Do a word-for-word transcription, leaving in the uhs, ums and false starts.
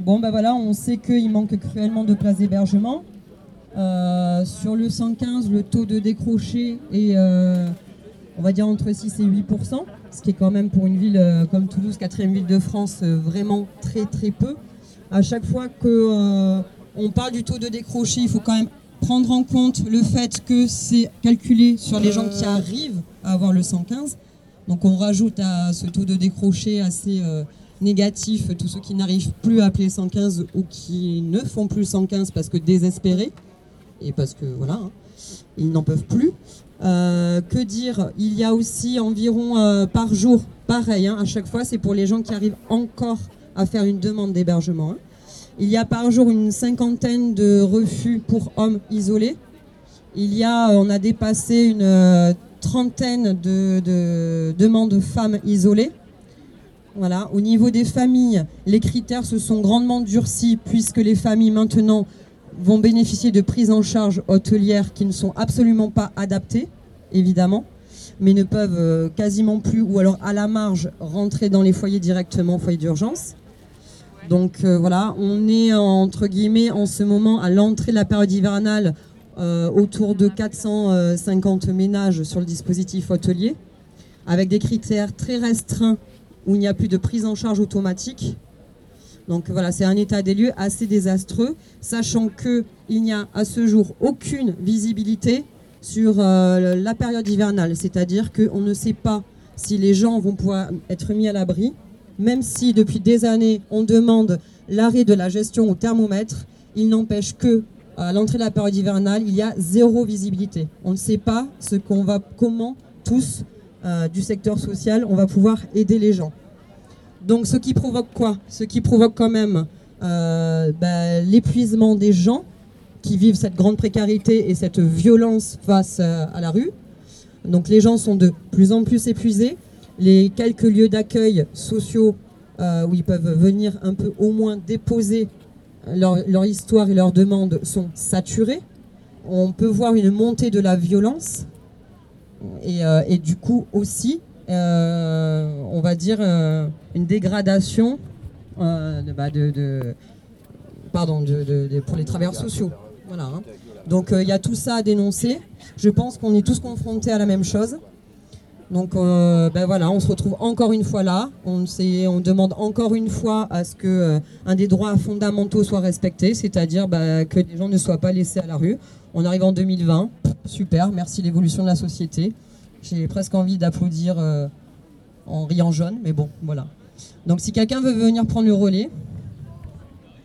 Bon, ben voilà, on sait qu'il manque cruellement de places d'hébergement. Euh, sur le cent quinze, le taux de décroché est, euh, on va dire, entre six et huit pour cent, ce qui est quand même pour une ville euh, comme Toulouse, quatrième ville de France, euh, vraiment très très peu. À chaque fois qu'on euh, parle du taux de décroché, il faut quand même prendre en compte le fait que c'est calculé sur les gens qui arrivent à avoir le cent quinze. Donc on rajoute à ce taux de décroché assez euh, négatif tous ceux qui n'arrivent plus à appeler cent quinze ou qui ne font plus cent quinze parce que désespérés. Et parce que voilà, hein, ils n'en peuvent plus. Euh, que dire, il y a aussi environ euh, par jour, pareil, hein, à chaque fois, c'est pour les gens qui arrivent encore à faire une demande d'hébergement. Hein. Il y a par jour une cinquantaine de refus pour hommes isolés. Il y a, on a dépassé une euh, trentaine de, de demandes de femmes isolées. Voilà. Au niveau des familles, les critères se sont grandement durcis puisque les familles maintenant vont bénéficier de prises en charge hôtelières qui ne sont absolument pas adaptées, évidemment, mais ne peuvent euh, quasiment plus, ou alors à la marge, rentrer dans les foyers directement, foyers d'urgence. Donc euh, voilà, on est entre guillemets en ce moment à l'entrée de la période hivernale, euh, autour de quatre cent cinquante ménages sur le dispositif hôtelier, avec des critères très restreints où il n'y a plus de prise en charge automatique. Donc voilà, c'est un état des lieux assez désastreux, sachant qu'il n'y a à ce jour aucune visibilité sur euh, la période hivernale. C'est-à-dire qu'on ne sait pas si les gens vont pouvoir être mis à l'abri, même si depuis des années on demande l'arrêt de la gestion au thermomètre, il n'empêche que à l'entrée de la période hivernale, il y a zéro visibilité. On ne sait pas ce qu'on va, comment tous euh, du secteur social, on va pouvoir aider les gens. Donc ce qui provoque quoi? Ce qui provoque quand même euh, bah, l'épuisement des gens qui vivent cette grande précarité et cette violence face euh, à la rue. Donc les gens sont de plus en plus épuisés. Les quelques lieux d'accueil sociaux euh, où ils peuvent venir un peu au moins déposer leur, leur histoire et leurs demandes sont saturés. On peut voir une montée de la violence et, euh, et du coup aussi Euh, on va dire euh, une dégradation euh, de, bah de, de, pardon, de, de, de, pour les travailleurs sociaux. Voilà, hein. Donc il euh, y a tout ça à dénoncer. Je pense qu'on est tous confrontés à la même chose. Donc euh, ben voilà, on se retrouve encore une fois là. On, on demande encore une fois à ce que euh, un des droits fondamentaux soit respecté, c'est-à-dire bah, que les gens ne soient pas laissés à la rue. On arrive en deux mille vingt. Super, merci l'évolution de la société. J'ai presque envie d'applaudir euh, en riant jaune, mais bon, voilà. Donc si quelqu'un veut venir prendre le relais,